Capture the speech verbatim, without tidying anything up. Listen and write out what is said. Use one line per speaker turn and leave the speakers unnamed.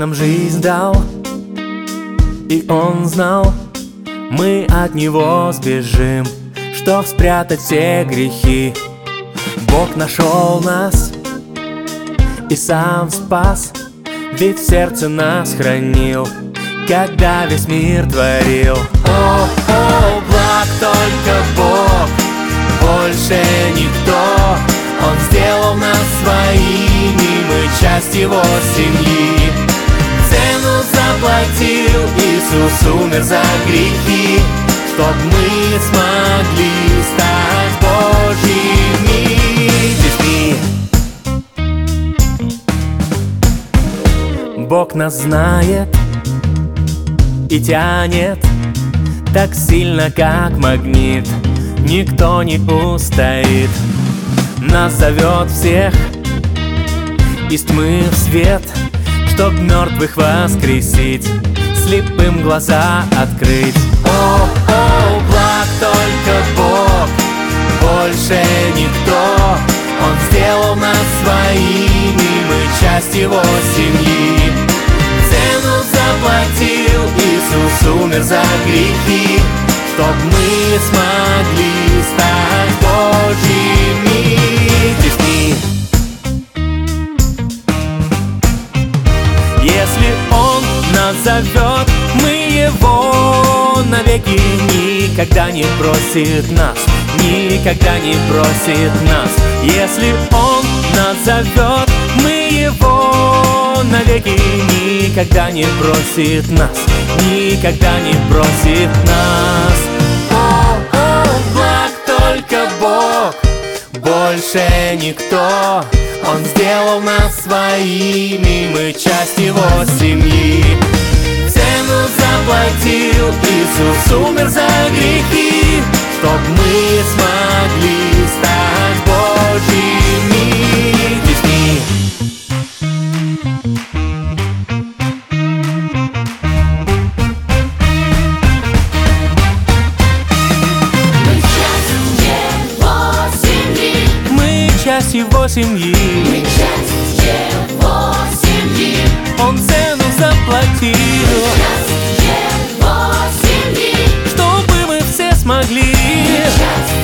нам жизнь дал, и Он знал, мы от Него сбежим, чтоб спрятать все грехи. Бог нашел нас и сам спас, ведь в сердце нас хранил, когда весь мир творил. О, о, благ только Бог, больше никто. Он сделал нас своими, мы часть Его семьи. Цену заплатил, Иисус умер за грехи, чтоб мы смогли стать Божьими детьми. Бог нас знает и тянет так сильно, как магнит. Никто не устоит. Нас зовет всех из тьмы в свет, чтоб мертвых воскресить, слепым глаза открыть. О, о, благ только Бог, больше никто. Он сделал нас своими, мы часть Его семьи. Цену заплатил, Иисус умер за грехи, чтоб мы смогли стать Божьими детьми. Если Он нас зовет, мы Его навеки. Никогда не бросит нас, никогда не бросит нас. Если Он нас зовет, мы Его навеки. Никогда не бросит нас, никогда не бросит нас. О, о, благ только Бог, больше никто. Он сделал нас своими, мы часть Его семьи. Цену заплатил, Иисус умер за грехи, чтоб мы смогли стать Божьими детьми. Часть Его семьи,
мы часть Его семьи.
Он цену заплатил,
мы часть Его семьи.
чтобы мы все смогли
Мы часть